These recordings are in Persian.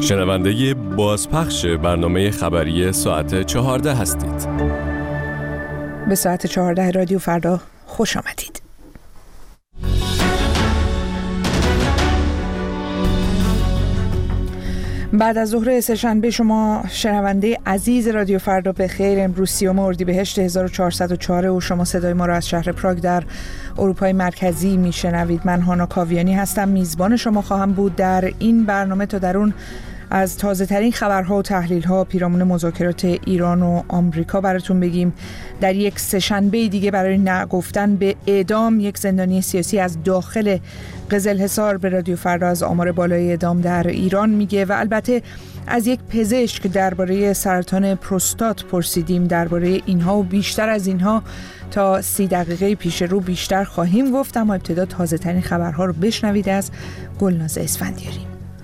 شنونده بازپخش برنامه خبری ساعت 14 هستید. به ساعت 14 رادیو فردا خوش آمدید. بعد از ظهر سه‌شنبه شما شنونده عزیز رادیو فردا به خیر. امروز 30 اردیبهشت 1404 و شما صدای ما را از شهر پراگ در اروپای مرکزی میشنوید. من هانا کاویانی هستم، میزبان شما خواهم بود در این برنامه تا در اون از تازه ترین خبرها و تحلیل ها پیرامون مذاکرات ایران و آمریکا براتون بگیم. در یک سه‌شنبه دیگه برای نگفتن به اعدام یک زندانی سیاسی از داخل قزلحصار به رادیو فردا از آمار بالای اعدام در ایران میگه و البته از یک پزشک درباره سرطان پروستات پرسیدیم. درباره اینها و بیشتر از اینها تا 30 دقیقه پیش رو بیشتر خواهیم گفت، اما ابتدا تازه ترین خبرها رو بشنوید از گلناز اسفندیاری.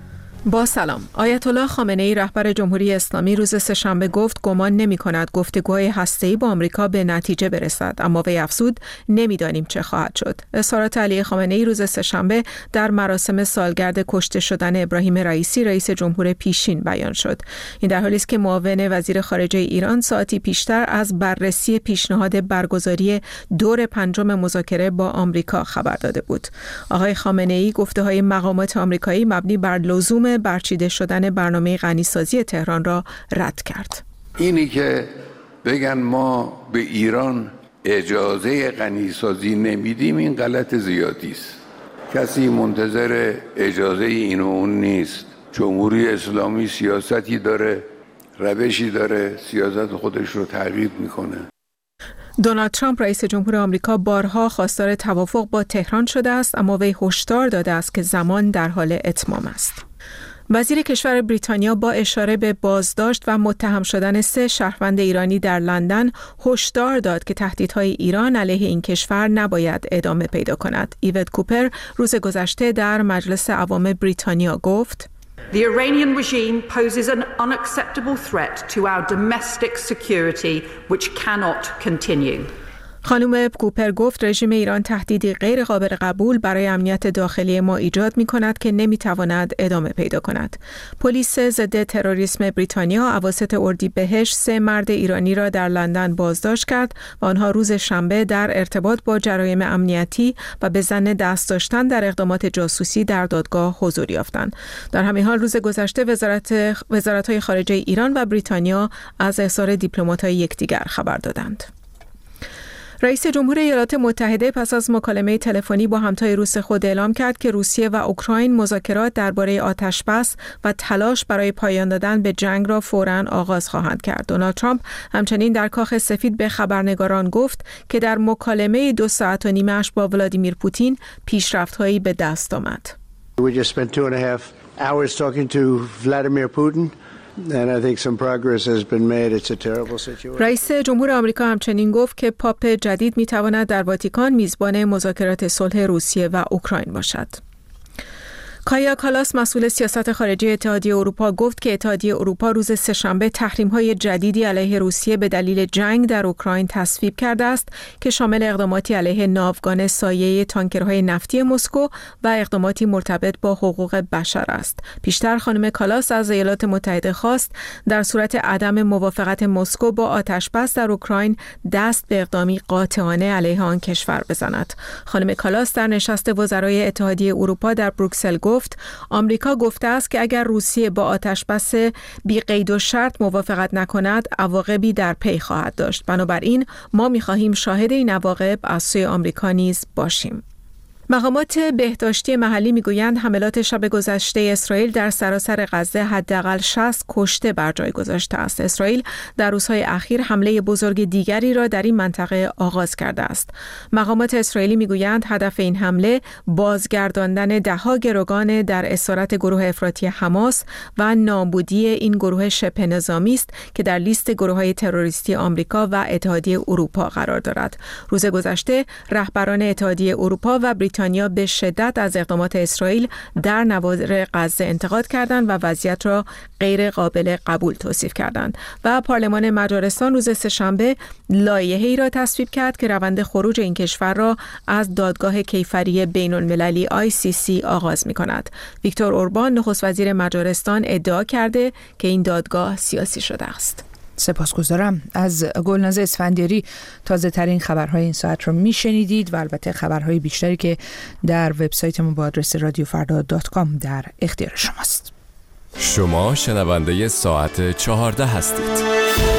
با سلام. آیت الله خامنه‌ای رهبر جمهوری اسلامی روز سه‌شنبه گفت گمان نمی‌کند گفتگوهای هسته‌ای با آمریکا به نتیجه برسد، اما وی افزود نمی‌دانیم چه خواهد شد. اظهارات علی خامنه‌ای روز سه‌شنبه در مراسم سالگرد کشته شدن ابراهیم رئیسی رئیس جمهور پیشین بیان شد. این در حالی است که معاون وزیر خارجه ایران ساعتی پیشتر از بررسی پیشنهاد برگزاری دور پنجم مذاکره با آمریکا خبر داده بود. آقای خامنه‌ای گفته‌های مقامات آمریکایی مبنی بر لزوم برچیده شدن برنامه غنیسازی تهران را رد کرد. اینی که بگن ما به ایران اجازه غنیسازی نمیدیم این غلط زیادی است. کسی منتظر اجازه این و اون نیست. جمهوری اسلامی سیاستی داره، روشی داره، سیاست خودش رو تغییر میکنه. دونالد ترامپ رئیس جمهور آمریکا بارها خواستار توافق با تهران شده است، اما وی هشدار داده است که زمان در حال اتمام است. وزیر کشور بریتانیا با اشاره به بازداشت و متهم شدن 3 شهروند ایرانی در لندن هشدار داد که تهدیدهای ایران علیه این کشور نباید ادامه پیدا کند. ایوت کوپر روز گذشته در مجلس عوام بریتانیا گفت: The Iranian regime poses an unacceptable threat to our domestic security which cannot continue. خانم کوپر گفت رژیم ایران تهدیدی غیر قابل قبول برای امنیت داخلی ما ایجاد می کند که نمی تواند ادامه پیدا کند. پلیس ضد تروریسم بریتانیا اواسط اردیبهشت 3 مرد ایرانی را در لندن بازداشت کرد و آنها روز شنبه در ارتباط با جرایم امنیتی و به ظن دست داشتن در اقدامات جاسوسی در دادگاه حضور یافتند. در همین حال روز گذشته وزارت‌های خارجه ایران و بریتانیا از احضار دیپلمات‌های یکدیگر خبر دادند. رئیس جمهور ایالات متحده پس از مکالمه تلفنی با همتای روس خود اعلام کرد که روسیه و اوکراین مذاکرات درباره آتشبس و تلاش برای پایان دادن به جنگ را فوراً آغاز خواهند کرد. دونالد ترامپ همچنین در کاخ سفید به خبرنگاران گفت که در مکالمه 2.5 ساعت با ولادیمیر پوتین پیشرفت‌هایی به دست آمد. We just spent 2.5 hours talking to Vladimir Putin. And I think some progress has been made. It's a terrible situation. رئیس جمهور آمریکا همچنین گفت که پاپ جدید میتواند در واتیکان میزبان مذاکرات صلح روسیه و اوکراین باشد. کایا کالاس مسئول سیاست خارجی اتحادیه اروپا گفت که اتحادیه اروپا روز سه‌شنبه تحریم‌های جدیدی علیه روسیه به دلیل جنگ در اوکراین تصویب کرده است که شامل اقداماتی علیه ناوگان سایه تانکرهای نفتی مسکو و اقداماتی مرتبط با حقوق بشر است. پیشتر خانم کالاس از ایالات متحده خواست در صورت عدم موافقت مسکو با آتشبس در اوکراین دست به اقدامی قاطعانه علیه آن کشور بزند. خانم کالاس در نشست وزرای اتحادیه اروپا در بروکسل گفت آمریکا گفته است که اگر روسیه با آتشبس بی قید و شرط موافقت نکند عواقبی در پی خواهد داشت. بنابراین ما می‌خواهیم شاهد این عواقب از سوی آمریکا نیز باشیم. مقامات بهداشتی محلی میگویند حملات شب گذشته اسرائیل در سراسر غزه حداقل 60 کشته بر جای گذاشته است. اسرائیل در روزهای اخیر حمله بزرگ دیگری را در این منطقه آغاز کرده است. مقامات اسرائیلی میگویند هدف این حمله بازگرداندن ده‌ها گروگان در اسارت گروه افراطی حماس و نابودی این گروه شبه نظامی است که در لیست گروه‌های تروریستی آمریکا و اتحادیه اروپا قرار دارد. روز گذشته رهبران اتحادیه اروپا و بریتانیا به شدت از اقدامات اسرائیل در نوار غزه انتقاد کردند و وضعیت را غیر قابل قبول توصیف کردند و پارلمان مجارستان روز سه‌شنبه لایحه‌ای را تصویب کرد که روند خروج این کشور را از دادگاه کیفری بین‌المللی ICC آغاز می‌کند. ویکتور اوربان نخست وزیر مجارستان ادعا کرده که این دادگاه سیاسی شده است. سپاسگزارم. از گلناز اسفندیاری تازه ترین خبرهای این ساعت رو میشنیدید و البته خبرهای بیشتری که در وبسایت ما با آدرس radiofarda.com در اختیار شماست. شما شنونده ساعت 14 هستید.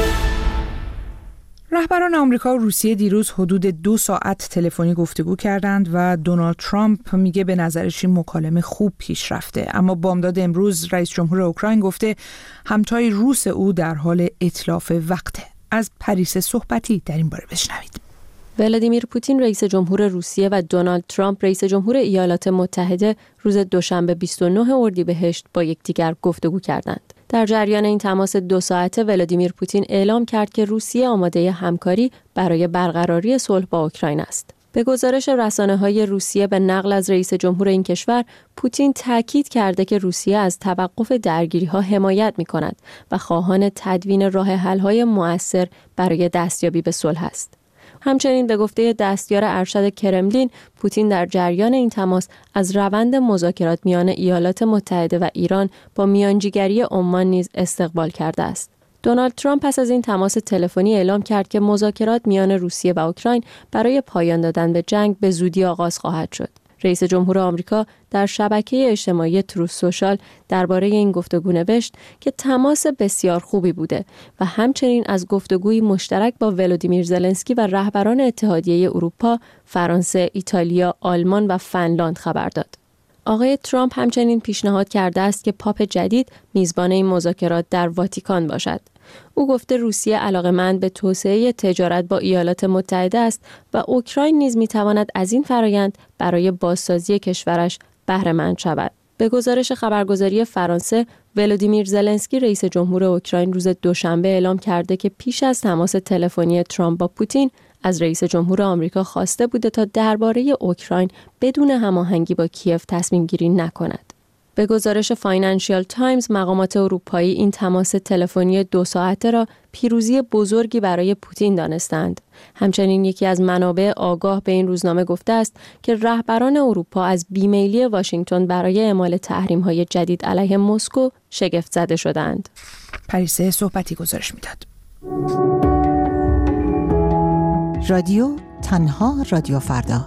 رهبران آمریکا و روسیه دیروز حدود 2 ساعت تلفنی گفتگو کردند و دونالد ترامپ میگه به نظرش این مکالمه خوب پیش رفته، اما بامداد امروز رئیس جمهور اوکراین گفته همتای روس او در حال اتلاف وقته. از پریسا صحبتی در این باره بشنوید. ولادیمیر پوتین رئیس جمهور روسیه و دونالد ترامپ رئیس جمهور ایالات متحده روز دوشنبه 29 اردیبهشت با یکدیگر گفتگو کردند. در جریان این تماس 2 ساعته ولادیمیر پوتین اعلام کرد که روسیه آماده همکاری برای برقراری صلح با اوکراین است. به گزارش رسانه‌های روسیه به نقل از رئیس جمهور این کشور، پوتین تاکید کرده که روسیه از توقف درگیری‌ها حمایت می‌کند و خواهان تدوین راه حل‌های مؤثر برای دستیابی به صلح است. همچنین به گفته دستیار ارشد کرملین، پوتین در جریان این تماس از روند مذاکرات میان ایالات متحده و ایران با میانجیگری عمان نیز استقبال کرده است. دونالد ترامپ پس از این تماس تلفنی اعلام کرد که مذاکرات میان روسیه و اوکراین برای پایان دادن به جنگ به زودی آغاز خواهد شد. رئیس جمهور آمریکا در شبکه اجتماعی تروث سوشال درباره این گفتگو نوشت که تماس بسیار خوبی بوده و همچنین از گفتگوی مشترک با ولادیمیر زلنسکی و رهبران اتحادیه اروپا، فرانسه، ایتالیا، آلمان و فنلاند خبر داد. آقای ترامپ همچنین پیشنهاد کرده است که پاپ جدید میزبان این مذاکرات در واتیکان باشد. او گفته روسیه علاقه‌مند به توسعه تجارت با ایالات متحده است و اوکراین نیز می‌تواند از این فرآیند برای بازسازی کشورش بهره مند شود. به گزارش خبرگزاری فرانسه، ولادیمیر زلنسکی رئیس جمهور اوکراین روز دوشنبه اعلام کرده که پیش از تماس تلفنی ترامپ با پوتین از رئیس جمهور آمریکا خواسته بوده تا درباره اوکراین بدون هماهنگی با کیف تصمیم گیری نکند. به گزارش فاینانشیال تایمز، مقامات اروپایی این تماس تلفنی 2 ساعته را پیروزی بزرگی برای پوتین دانستند. همچنین یکی از منابع آگاه به این روزنامه گفته است که رهبران اروپا از بیمیلی واشنگتن برای اعمال تحریم‌های جدید علیه مسکو شگفت زده شدند. پریسا صحبتی گزارش میداد. رادیو تنها رادیو فردا.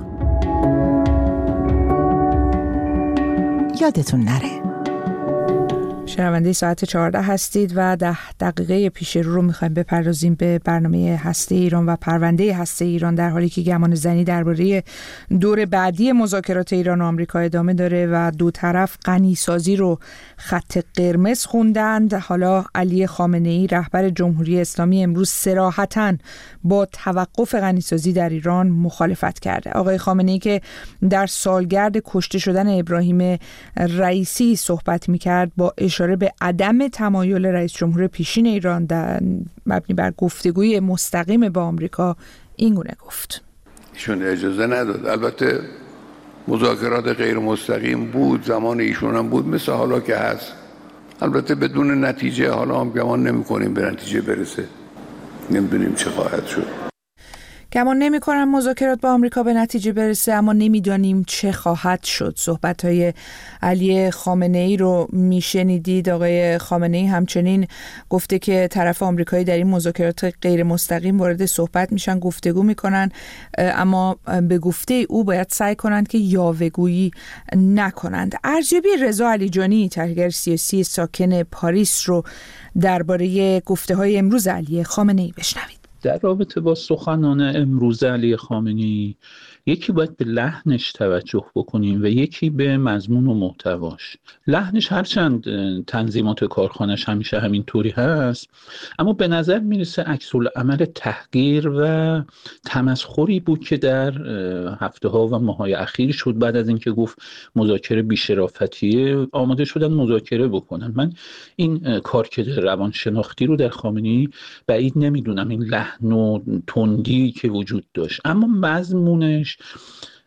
یادتون نره. شنونده ساعت 14 هستید و 10 دقیقه پیش رو میخوایم بپردازیم به برنامه هسته ایران و پرونده هسته ایران، در حالی که گمان زنی درباره دور بعدی مذاکرات ایران و آمریکا ادامه داره و دو طرف غنیسازی رو خط قرمز خوندند. حالا علی خامنه‌ای رهبر جمهوری اسلامی امروز صراحتاً با توقف غنیسازی در ایران مخالفت کرده. آقای خامنه‌ای که در سالگرد کشته شدن ابراهیم رئیسی صحبت میکرد، با اشاره به عدم تمایل رئیس جمهور پیشین ایران در مبنی بر گفتگوی مستقیم با آمریکا این گونه گفت: ایشون اجازه نداد. البته مذاکرات غیر مستقیم بود، زمان ایشون هم بود، مثل حالا که هست. البته بدون نتیجه. حالا هم گمان نمی کنیم به نتیجه برسه، نمیدونیم چه خواهد شد. گمان نمی کنم مذاکرات با آمریکا به نتیجه برسه، اما نمیدانیم چه خواهد شد. صحبت‌های علی خامنه‌ای رو میشنیدید. آقای خامنه‌ای همچنین گفته که طرف آمریکایی در این مذاکرات غیر مستقیم وارد صحبت میشن، گفتگو میکنن، اما به گفته او باید سعی کنند که یاوه‌گویی نکنند. ارزیابی رضا علیجانی، تحلیلگر سیاسی ساکن پاریس، رو درباره گفته‌های امروز علی خامنه‌ای بشنوید. در رابطه با سخنان امروز علی خامنه‌ای، یکی باید به لحنش توجه بکنیم و یکی به مضمون و محتواش. لحنش هرچند تنظیمات کارخانش همیشه همین طوری هست، اما به نظر میرسه عکس‌العمل تحقیر و تمسخری بود که در هفته‌ها و ماه‌های اخیر شد. بعد از اینکه گفت مذاکره بی‌شرافتیه، آماده شدن مذاکره بکنن. من این کارکرد روانشناختی رو در خامنه‌ای بعید نمیدونم، این لحن و تندی که وجود داشت، اما مضمونش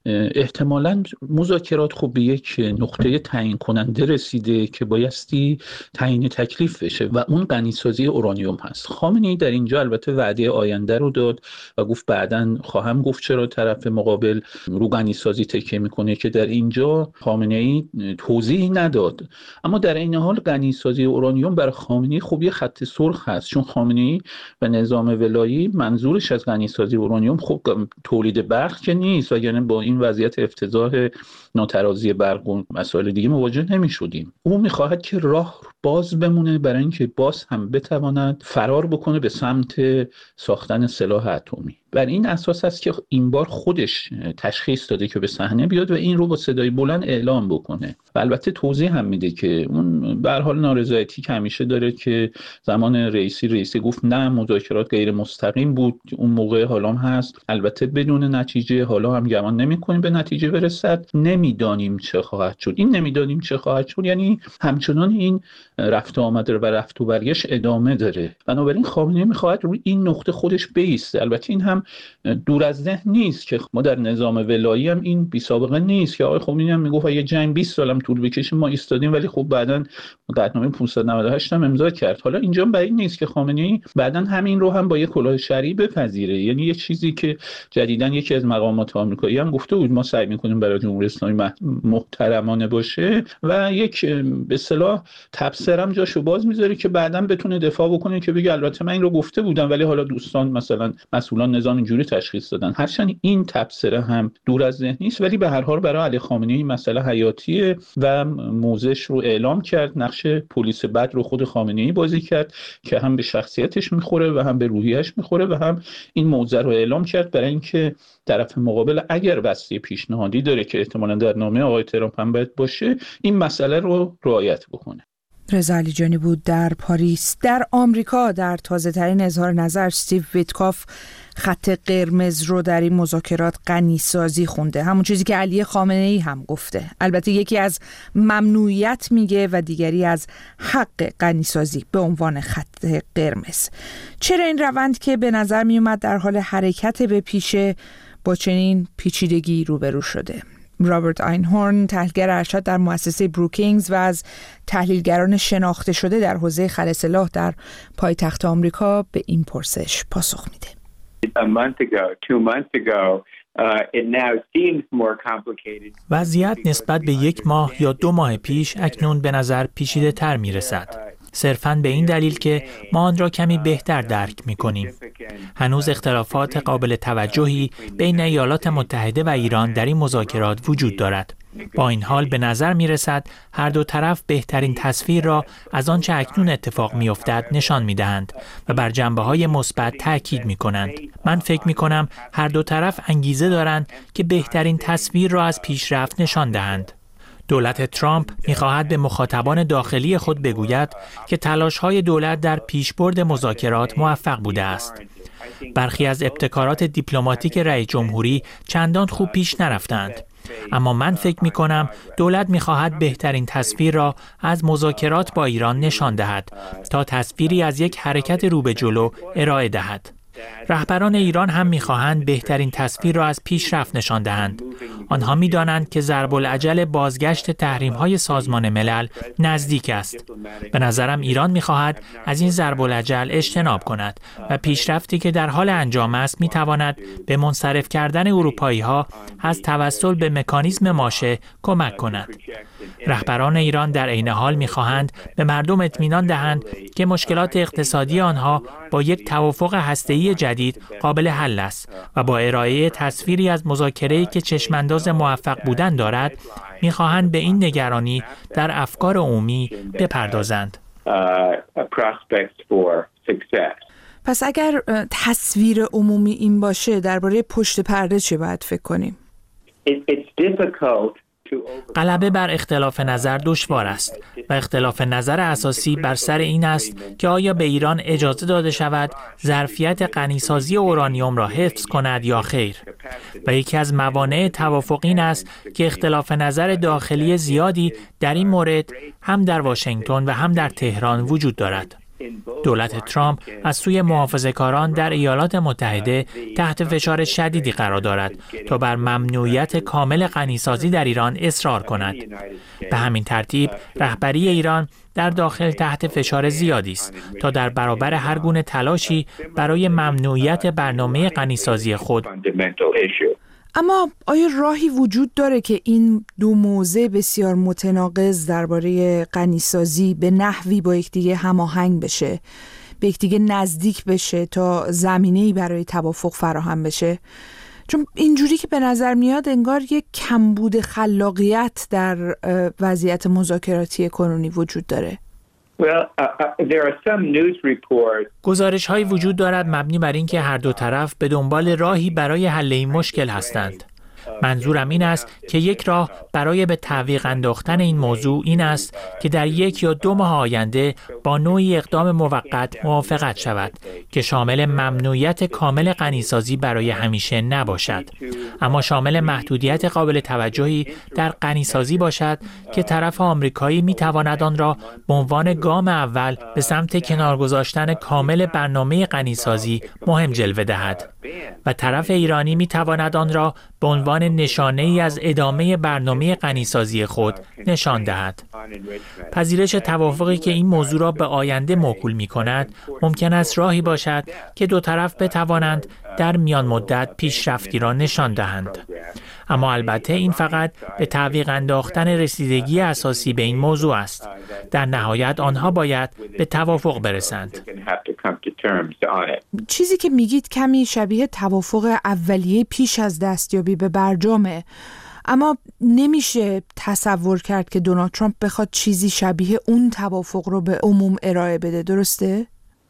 احتمالاً مذاکرات خب به یک نقطه تعیین کننده رسیده که بایستی تعیین تکلیف بشه و اون غنیسازی اورانیوم هست. خامنه‌ای در اینجا البته وعده آینده رو داد و گفت بعداً خواهم گفت چرا طرف مقابل رو غنیسازی تکیه میکنه، که در اینجا خامنه‌ای توضیحی نداد. اما در این حال غنیسازی اورانیوم برای خامنه‌ای خب یه خط سرخ هست، چون خامنه‌ای و نظام ولایی منظورش از غنیسازی اورانیوم خب تولید برق که نیست، و یعنی با این وضعیت افتضاح ناترازی برق و مسائل دیگه مواجه نمی‌شدیم. او می‌خواهد که راه باز بمونه برای اینکه باز هم بتواند فرار بکنه به سمت ساختن سلاح اتمی. بر این اساس است که این بار خودش تشخیص داده که به صحنه بیاد و این رو با صدای بلند اعلام بکنه. و البته توضیح هم میده که اون به هر حال نارضایتی که همیشه داره که زمان رئیسی گفت نه مذاکرات غیر مستقیم بود اون موقع، حالا هم هست، البته بدون نتیجه، حالا هم گمان نمی‌کنیم به نتیجه برسد، نمیدانیم چه خواهد شد. این نمیدانیم چه خواهد شد یعنی همچنان این رفت و آمد و رفت و برگشت ادامه داره. بنابراین خامنه‌ای می‌خواهد روی این نقطه خودش بایسته. البته این هم دور از ذهن نیست که ما در نظام ولایی هم این بی سابقه نیست که آقای خمینی هم میگفت اگه جنگ 20 سالم طول بکشه ما ایستادیم، ولی خب بعداً قطعنامه 598 هم امضا کرد. حالا اینجا بعید نیست که خامنه‌ای بعداً همین رو هم با یک کلاه شرعی بپذیره. یعنی یه چیزی که جدیداً یکی از مقامات آمریکایی هم گفته بود ما سعی می‌کنیم برای جمهوری اسلامی محترمانه باشه و یک به اصطلاح تبصرم جاشو باز می‌ذاره که بعداً بتونه دفاع بکنه که بگه البته من این رو گفته بودم ولی حالا دوستان مثلا مسئولان نظام اینجوری تشخیص دادن. هرچند این تبصره هم دور از ذهن نیست، ولی به هر حال برای علی خامنه‌ای این مسئله حیاتیه و موضعش رو اعلام کرد. نقش پلیس بد رو خود خامنه‌ای بازی کرد که هم به شخصیتش میخوره و هم به روحیه‌اش میخوره و هم این موضع رو اعلام کرد برای اینکه طرف مقابل اگر بسته پیشنهادی داره که احتمالاً در نامه آقای ترامپ هم باید باشه این مسئله رو رعایت بکنه. رضا علیجانی بود در پاریس. در آمریکا در تازه‌ترین اظهار نظر استیو ویتکاف خط قرمز رو در این مذاکرات غنی‌سازی خونده، همون چیزی که علی خامنه‌ای هم گفته. البته یکی از ممنوعیت میگه و دیگری از حق غنی‌سازی به عنوان خط قرمز. چرا این روند که به نظر می اومد در حال حرکت به پیشه با چنین پیچیدگی روبرو شده؟ رابرت اینهورن تحلیلگر ارشد در مؤسسه بروکینگز و از تحلیلگران شناخته شده در حوزه خل سلاح در پایتخت آمریکا به این پرسش پاسخ میده. وضعیت نسبت به 1 ماه یا 2 ماه پیش اکنون به نظر پیچیده تر می رسد. صرفاً به این دلیل که ما آن را کمی بهتر درک می کنیم. هنوز اختلافات قابل توجهی بین ایالات متحده و ایران در این مذاکرات وجود دارد. با این حال به نظر می رسد هر دو طرف بهترین تصویر را از آنچه اکنون اتفاق می افتد نشان می دهند و بر جنبه‌های مثبت تاکید می کنند. من فکر می کنم هر دو طرف انگیزه دارند که بهترین تصویر را از پیشرفت نشان دهند. دولت ترامپ می‌خواهد به مخاطبان داخلی خود بگوید که تلاش‌های دولت در پیشبرد مذاکرات موفق بوده است. برخی از ابتکارات دیپلماتیک رئیس جمهوری چندان خوب پیش نرفتند. اما من فکر می‌کنم دولت می‌خواهد بهترین تصویر را از مذاکرات با ایران نشان دهد تا تصویری از یک حرکت رو به جلو ارائه دهد. رهبران ایران هم می‌خواهند بهترین تصویر را از پیشرفت نشان دهند. آنها می‌دانند که ضرب العجل بازگشت تحریم‌های سازمان ملل نزدیک است. به نظرم ایران می‌خواهد از این ضرب العجل اجتناب کند و پیشرفتی که در حال انجام است می‌تواند به منصرف کردن اروپایی‌ها از توسل به مکانیزم ماشه کمک کند. رهبران ایران در عین حال می‌خواهند به مردم اطمینان دهند که مشکلات اقتصادی آنها با یک توافق هسته‌ای جدید قابل حل است و با ارائه تصویری از مذاکره‌ای که چشمانداز موفق بودن دارد می‌خواهند به این نگرانی در افکار عمومی بپردازند. پس اگر تصویر عمومی این باشه درباره پشت پرده چه باید فکر کنیم؟ غلبه بر اختلاف نظر دشوار است و اختلاف نظر اساسی بر سر این است که آیا به ایران اجازه داده شود ظرفیت غنی‌سازی اورانیوم را حفظ کند یا خیر. و یکی از موانع توافق این است که اختلاف نظر داخلی زیادی در این مورد هم در واشنگتن و هم در تهران وجود دارد. دولت ترامپ از سوی محافظه‌کاران در ایالات متحده تحت فشار شدیدی قرار دارد تا بر ممنوعیت کامل غنیسازی در ایران اصرار کند. به همین ترتیب رهبری ایران در داخل تحت فشار زیادی است تا در برابر هر گونه تلاشی برای ممنوعیت برنامه غنیسازی خود. اما آیا راهی وجود داره که این دو موضع بسیار متناقض درباره غنیسازی به نحوی با یکدیگه هماهنگ بشه، به یکدیگه نزدیک بشه تا زمینه‌ای برای توافق فراهم بشه؟ چون اینجوری که به نظر میاد انگار یک کمبود خلاقیت در وضعیت مذاکراتی کنونی وجود داره. گزارش هایی وجود دارد مبنی بر اینکه هر دو طرف به دنبال راهی برای حل این مشکل هستند. منظورم این است که یک راه برای به تعویق انداختن این موضوع این است که در 1 یا 2 ماه آینده با نوعی اقدام موقت موافقت شود که شامل ممنوعیت کامل غنیسازی برای همیشه نباشد، اما شامل محدودیت قابل توجهی در غنیسازی باشد که طرف آمریکایی میتواند آن را به عنوان گام اول به سمت کنار گذاشتن کامل برنامه غنیسازی مهم جلوه دهد و طرف ایرانی میتواند آن را به عنوان نشانه‌ای از ادامه برنامه غنیسازی خود نشان دهد. پذیرش توافقی که این موضوع را به آینده موکول می‌کند، ممکن است راهی باشد که دو طرف بتوانند در میان مدت پیشرفتی را نشان دهند. اما البته این فقط به تعویق انداختن رسیدگی اساسی به این موضوع است. در نهایت آنها باید به توافق برسند. چیزی که میگید کمی شبیه توافق اولیه پیش از دستیابی به برجامه، اما نمیشه تصور کرد که دونالد ترامپ بخواد چیزی شبیه اون توافق رو به عموم ارائه بده، درسته؟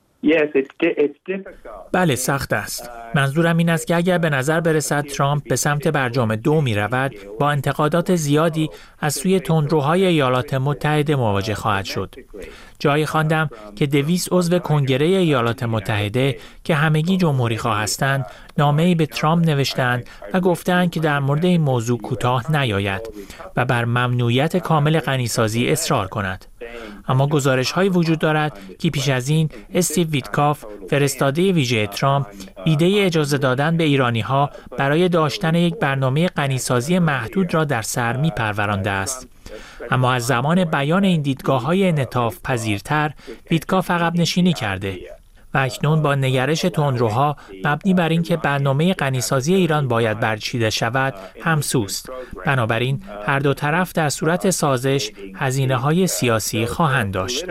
بله، سخت است. منظورم این است که اگر به نظر برسد ترامپ به سمت برجام 2 می رود، با انتقادات زیادی از سوی تندروهای ایالات متحده مواجه خواهد شد. جایی خواندم که 200 عضو کنگره ایالات متحده که همگی جمهوری خواه هستند، نامه‌ای به ترامپ نوشتند و گفتند که در مورد این موضوع کوتاه نیاید و بر ممنوعیت کامل غنیسازی اصرار کند. اما گزارش‌هایی وجود دارد که پیش از این استیو ویتکاف، فرستاده ویژه ترامپ، ایده اجازه دادن به ایرانی‌ها برای داشتن یک برنامه غنیسازی محدود را در سر می‌پرورانده است. اما از زمان بیان این دیدگاه‌های انعطاف پذیرتر، ویتکاف عقب نشینی کرده و اکنون با نگرش تندروها مبنی بر اینکه برنامه غنیسازی ایران باید برچیده شود همسوست. بنابراین هر دو طرف در صورت سازش هزینه‌های سیاسی خواهند داشت.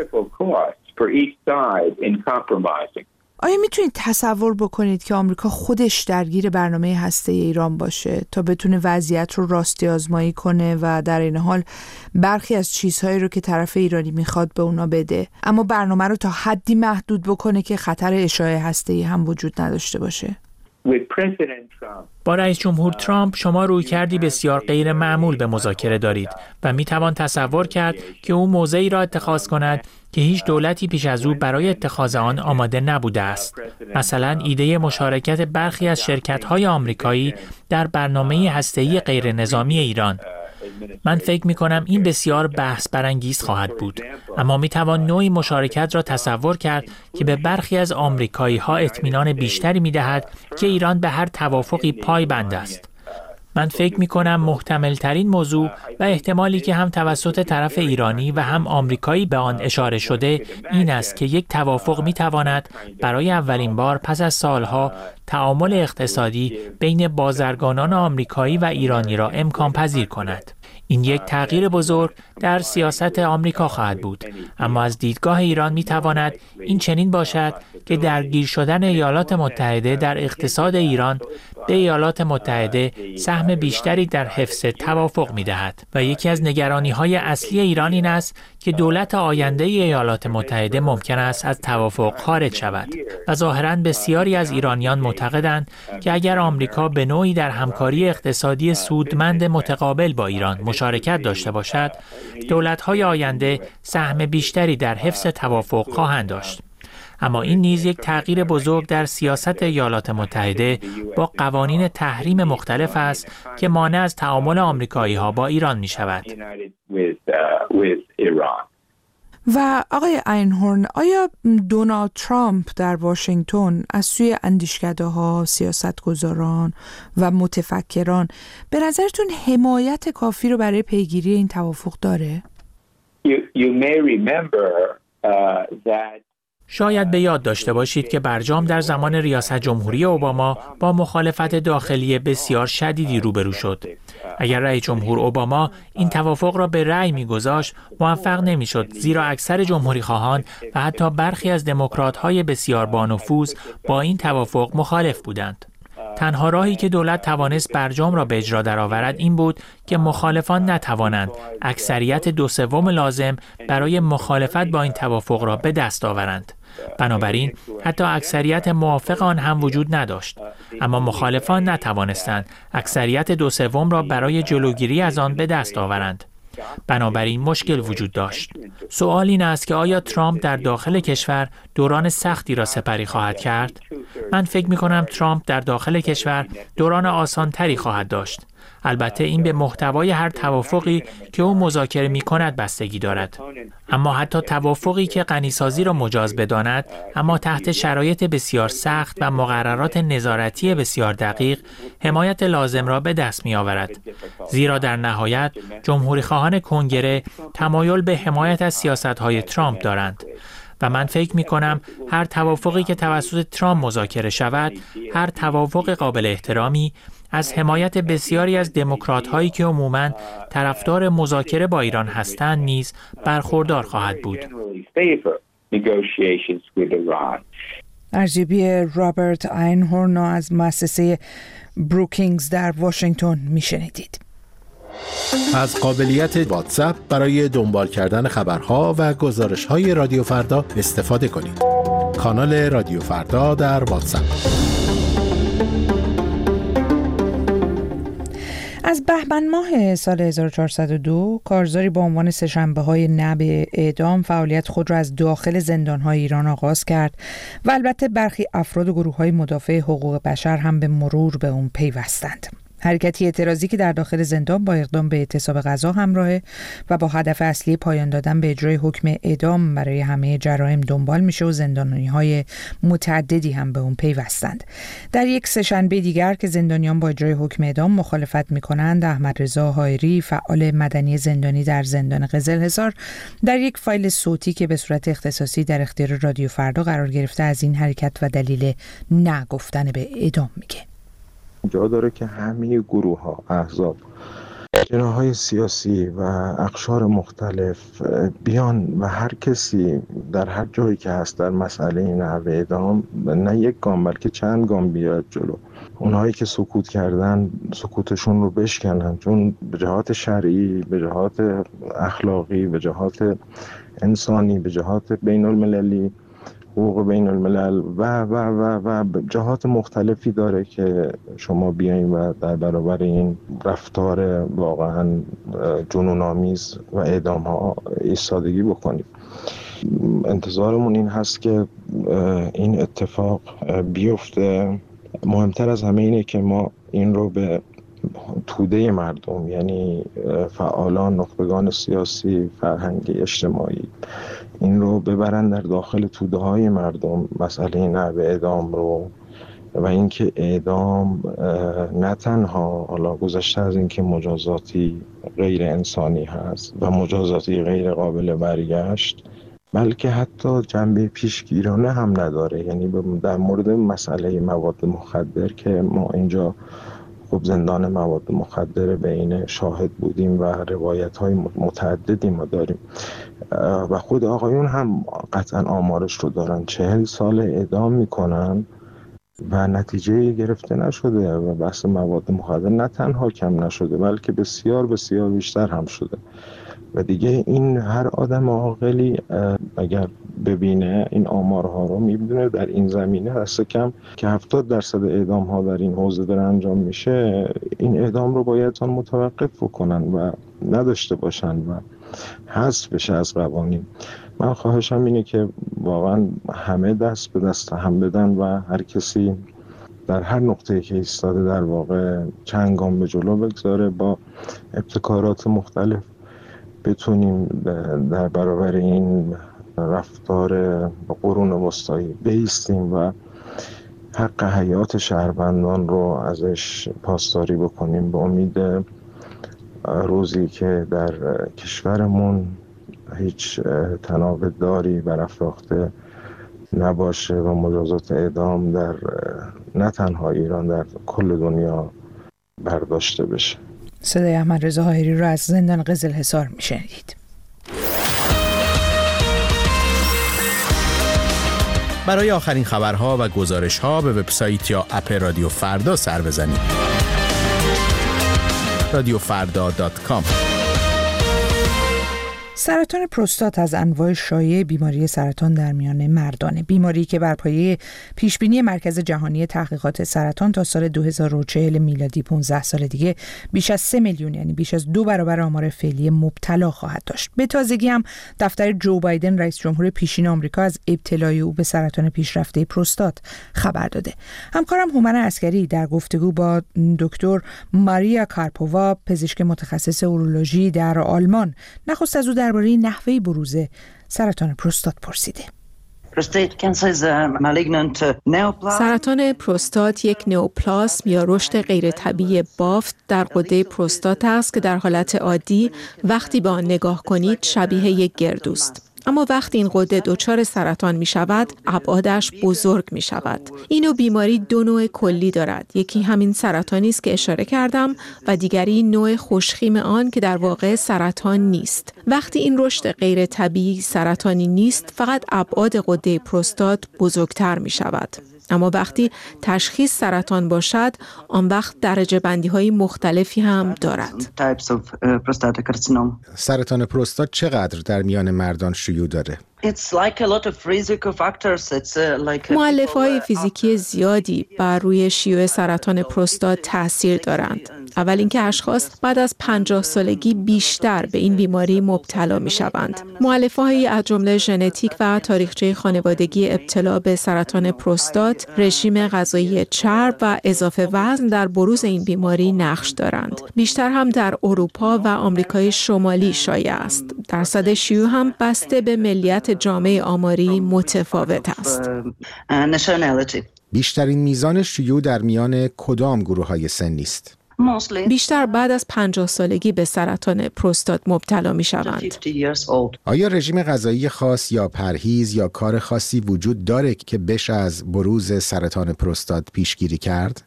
آیا میتونید تصور بکنید که آمریکا خودش درگیر برنامه هسته ایران باشه تا بتونه وضعیت رو راستی آزمایی کنه و در این حال برخی از چیزهایی رو که طرف ایرانی میخواد به اونا بده، اما برنامه رو تا حدی محدود بکنه که خطر اشاعه هسته‌ای هم وجود نداشته باشه؟ با رئیس جمهور ترامپ شما رویکردی بسیار غیر معمول به مذاکره دارید و میتوان تصور کرد که او موضعی را اتخاذ کند که هیچ دولتی پیش از او برای اتخاذ آن آماده نبوده است. مثلا ایده مشارکت برخی از شرکت‌های آمریکایی در برنامه هسته‌ای غیر نظامی ایران. من فکر می‌کنم این بسیار بحث برانگیز خواهد بود، اما می‌توان نوعی مشارکت را تصور کرد که به برخی از آمریکایی‌ها اطمینان بیشتری می‌دهد که ایران به هر توافقی پایبند است. من فکر می‌کنم محتمل‌ترین موضوع و احتمالی که هم توسط طرف ایرانی و هم آمریکایی به آن اشاره شده این است که یک توافق می‌تواند برای اولین بار پس از سالها تعامل اقتصادی بین بازرگانان آمریکایی و ایرانی را امکان پذیر کند. این یک تغییر بزرگ در سیاست آمریکا خواهد بود، اما از دیدگاه ایران می‌تواند این چنین باشد که درگیر شدن ایالات متحده در اقتصاد ایران به ایالات متحده سهم بیشتری در حفظ توافق می‌دهد و یکی از نگرانی‌های اصلی ایران این است که دولت آینده ایالات متحده ممکن است از توافق خارج شود و ظاهراً بسیاری از ایرانیان معتقدند که اگر آمریکا به نوعی در همکاری اقتصادی سودمند متقابل با ایران مشارکت داشته باشد، دولت‌های آینده سهم بیشتری در حفظ توافق خواهند داشت. اما این نیز یک تغییر بزرگ در سیاست ایالات متحده با قوانین تحریم مختلف است که مانع از تعامل آمریکایی‌ها با ایران می‌شود. و آقای اینهورن، آیا دونالد ترامپ در واشنگتن از سوی اندیشکده‌ها، سیاستگزاران و متفکران به نظرتون حمایت کافی رو برای پیگیری این توافق داره؟ شاید به یاد داشته باشید که برجام در زمان ریاست جمهوری اوباما با مخالفت داخلی بسیار شدیدی روبرو شد. اگر رئیس جمهور اوباما این توافق را به رأی می‌گذاشت، موفق نمی‌شد، زیرا اکثر جمهوری خواهان و حتی برخی از دموکرات‌های بسیار بانفوذ با این توافق مخالف بودند. تنها راهی که دولت توانست برجام را به اجرا درآورد این بود که مخالفان نتوانند اکثریت 2/3 لازم برای مخالفت با این توافق را به دست آورند. بنابراین حتی اکثریت موافق آن هم وجود نداشت، اما مخالفان نتوانستند اکثریت 2/3 را برای جلوگیری از آن به دست آورند. بنابراین مشکل وجود داشت. سوال این است که آیا ترامپ در داخل کشور دوران سختی را سپری خواهد کرد؟ من فکر می-کنم ترامپ در داخل کشور دوران آسان‌تری خواهد داشت. البته این به محتوای هر توافقی که او مذاکره می‌کند بستگی دارد. اما حتی توافقی که غنیسازی را مجاز بداند، اما تحت شرایط بسیار سخت و مقررات نظارتی بسیار دقیق، حمایت لازم را به دست می‌آورد. زیرا در نهایت جمهوری‌خواهان کنگره تمایل به حمایت از سیاست‌های ترامپ دارند. و من فکر می‌کنم هر توافقی که توسط ترامپ مذاکره شود، هر توافق قابل احترامی، از حمایت بسیاری از دموکرات‌هایی که عموماً طرفدار مذاکره با ایران هستند نیز برخوردار خواهد بود. ارزیابی رابرت اینهورن از مؤسسه بروکینگز در واشنگتن میشنیدید. از قابلیت واتساپ برای دنبال کردن خبرها و گزارش‌های رادیو فردا استفاده کنید. کانال رادیو فردا در واتساپ. از بهمن ماه سال 1402 کارزاری با عنوان سه‌شنبه‌های نه به اعدام فعالیت خود را از داخل زندان‌های ایران آغاز کرد و البته برخی افراد و گروه‌های مدافع حقوق بشر هم به مرور به اون پیوستند. حرکتی اعتراضی که در داخل زندان با اقدام به اعتصاب غذا همراهه و با هدف اصلی پایان دادن به اجرای حکم اعدام برای همه جرایم دنبال میشه و زندانی‌های متعددی هم به اون پیوستند. در یک سه‌شنبه دیگر که زندانیان با اجرای حکم اعدام مخالفت میکنند، احمد رضا حایری، فعال مدنی زندانی در زندان قزلحصار، در یک فایل صوتی که به صورت اختصاصی در اختیار رادیو فردا قرار گرفته از این حرکت و دلیل نگفتن به اعدام میگه. جا داره که همه گروه‌ها، احزاب، جناح‌های سیاسی و اقشار مختلف بیان و هر کسی در هر جایی که هست در مسئله نحوه اعدام نه یک گام بلکه چند گام بیاد جلو. اونهایی که سکوت کردن سکوتشون رو بشکنن، چون به جهات شرعی، به جهات اخلاقی، به جهات انسانی، به جهات بین المللی، حقوق بین الملل و جهات مختلفی داره که شما بیاییم و در برابر این رفتار واقعا جنون‌آمیز و اعدام ها ایستادگی بکنیم. انتظارمون این هست که این اتفاق بیفته. مهمتر از همه اینه که ما این رو به توده مردم، یعنی فعالان، نخبگان سیاسی، فرهنگی، اجتماعی، این رو ببرن در داخل توده های مردم، مسئله نحوه اعدام رو، و اینکه اعدام نه تنها حالا گذشته از اینکه مجازاتی غیر انسانی هست و مجازاتی غیر قابل برگشت، بلکه حتی جنبه پیشگیرانه هم نداره. یعنی در مورد مسئله مواد مخدر که ما اینجا خب زندان مواد مخدر بین شاهد بودیم و روایت‌های متعددی ما داریم و خود آقایون هم قطعا آمارش رو دارن. 40 سال اعدام میکنن و نتیجه گرفته نشده و بحث مواد مخدر نه تنها کم نشده بلکه بسیار بسیار بیشتر هم شده. و دیگه این هر آدم عاقلی اگر ببینه این آمارها رو میبینه در این زمینه دست کم که 70% اعدام ها در این حوزه داره انجام میشه، این اعدام رو باید متوقف بکنن و نداشته باشن و حذف بشه از قوانین. من خواهشم اینه که واقعا همه دست به دست هم بدن و هر کسی در هر نقطه‌ای که ایستاده در واقع چند گام به جلو بگذاره، با ابتکارات مختلف بتونیم در برابر این رفتار قرون وسطایی بایستیم و حق حیات شهروندان رو ازش پاسداری بکنیم، به امید روزی که در کشورمون هیچ تناقض‌داری برافراخته نباشه و مجازات اعدام در نه تنها ایران، در کل دنیا برداشته بشه. صدای احمدرضا حائری رو از زندان قزلحصار میشنید. برای آخرین خبرها و گزارش‌ها به وبسایت یا اپ رادیو فردا سر بزنید. radiofarda.com. سرطان پروستات از انواع شایع بیماری سرطان در میان مردانه. بیماری که بر پایه پیشبینی مرکز جهانی تحقیقات سرطان تا سال 2040 میلادی 15 سال دیگه بیش از 3 میلیون، یعنی بیش از 2 برابر آمار فعلی مبتلا خواهد داشت. به تازگی هم دفتر جو بایدن رئیس جمهور پیشین آمریکا از ابتلای او به سرطان پیشرفته پروستات خبر داده. همکارم هومن عسکری در گفتگو با دکتر ماریا کارپووا، پزشک متخصص اورولوژی در آلمان، نخست از او درباره نحوه بروز سرطان پروستات پرسیده. سرطان پروستات یک نئوپلاسم یا رشد غیر طبیعی بافت در غده پروستات است که در حالت عادی وقتی به آن نگاه کنید شبیه یک گردوست. اما وقتی این غده دچار سرطان می شود، ابعادش بزرگ می شود. این نوع بیماری 2 نوع کلی دارد. یکی همین سرطانی است که اشاره کردم و دیگری نوع خوشخیم آن که در واقع سرطان نیست. وقتی این رشد غیر طبیعی سرطانی نیست، فقط ابعاد غده پروستات بزرگتر می شود. اما وقتی تشخیص سرطان باشد، آن وقت درجه بندی های مختلفی هم دارد. سرطان پروستات چقدر در میان مردان شیوع داره؟ مؤلفه‌های فیزیکی زیادی بر روی شیوع سرطان پروستات تاثیر دارند. اول اینکه اشخاص بعد از 50 سالگی بیشتر به این بیماری مبتلا می‌شوند. مؤلفه‌هایی از جمله ژنتیک و تاریخچه خانوادگی ابتلا به سرطان پروستات، رژیم غذایی چرب و اضافه وزن در بروز این بیماری نقش دارند. بیشتر هم در اروپا و آمریکای شمالی شایع است. درصد شیوع هم بسته به ملیت جامعه آماری متفاوت است. بیشترین میزان شیوع در میان کدام گروه‌های سنی است؟ بیشتر بعد از 50 سالگی به سرطان پروستات مبتلا می شوند. آیا رژیم غذایی خاص یا پرهیز یا کار خاصی وجود داره که بشه از بروز سرطان پروستات پیشگیری کرد؟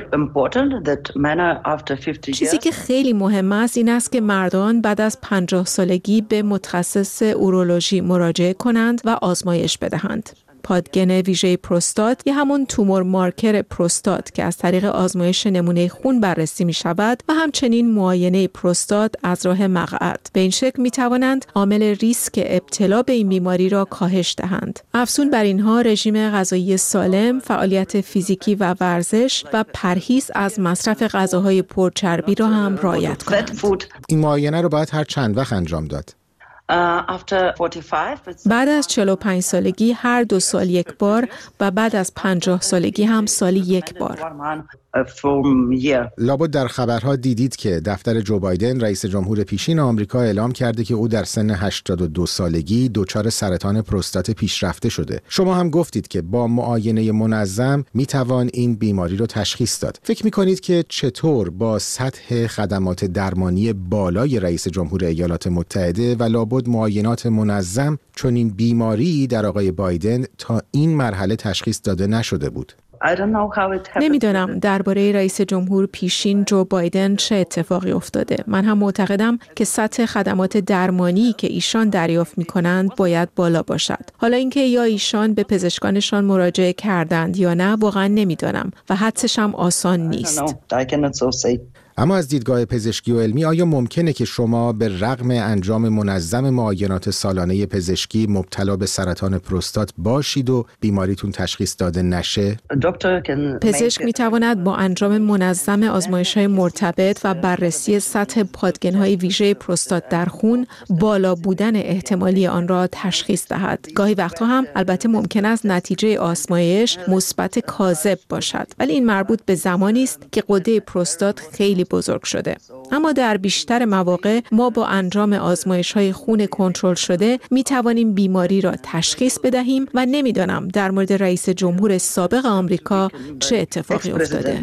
چیزی که خیلی مهم است این است که مردان بعد از 50 سالگی به متخصص اورولوژی مراجعه کنند و آزمایش بدهند. پادگن ویژه پروستات یا همون تومور مارکر پروستات که از طریق آزمایش نمونه خون بررسی می شود و همچنین معاینه پروستات از راه مقعد. به این شکل می توانند عامل ریسک ابتلا به این بیماری را کاهش دهند. افزون بر اینها رژیم غذایی سالم، فعالیت فیزیکی و ورزش و پرهیز از مصرف غذاهای پرچربی را هم رعایت کنند. این معاینه رو باید هر چند وقت انجام داد؟ بعد از 45 سالگی هر 2 سال یک بار و بعد از 50 سالگی هم سالی یک بار. لابد در خبرها دیدید که دفتر جو بایدن رئیس جمهور پیشین آمریکا اعلام کرده که او در سن 82 سالگی دچار سرطان پروستات پیشرفته شده. شما هم گفتید که با معاینه منظم میتوان این بیماری رو تشخیص داد. فکر میکنید که چطور با سطح خدمات درمانی بالای رئیس جمهور ایالات متحده و لابد معاینات منظم چنین بیماری در آقای بایدن تا این مرحله تشخیص داده نشده بود؟ نمیدانم درباره رئیس جمهور پیشین جو بایدن چه اتفاقی افتاده. من هم معتقدم که سطح خدمات درمانی که ایشان دریافت می‌کنند باید بالا باشد. حالا اینکه یا ایشان به پزشکانشان مراجعه کردند یا نه واقعا نمیدانم و حدسش هم آسان نیست. اما از دیدگاه پزشکی و علمی آیا ممکنه که شما به رغم انجام منظم معاینات سالانه پزشکی مبتلا به سرطان پروستات باشید و بیماریتون تشخیص داده نشه؟ پزشک میتواند با انجام منظم آزمایش‌های مرتبط و بررسی سطح پادگن‌های ویژه پروستات در خون بالا بودن احتمالی آن را تشخیص دهد. گاهی وقتها هم البته ممکن است نتیجه آزمایش مثبت کاذب باشد، ولی این مربوط به زمانی است که غده پروستات خیلی بزرگ شده. اما در بیشتر مواقع ما با انجام آزمایش‌های خون کنترل شده می توانیم بیماری را تشخیص بدهیم و نمیدانم در مورد رئیس جمهور سابق آمریکا چه اتفاقی افتاده.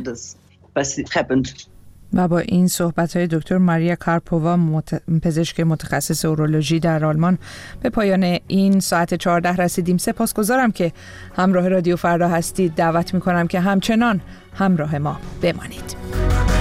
و با این صحبت‌های دکتر ماریا کارپووا پزشک متخصص اورولوژی در آلمان به پایان این ساعت 14 رسیدیم. سپاسگزارم که همراه رادیو فردا هستید. دعوت می‌کنم که همچنان همراه ما بمانید.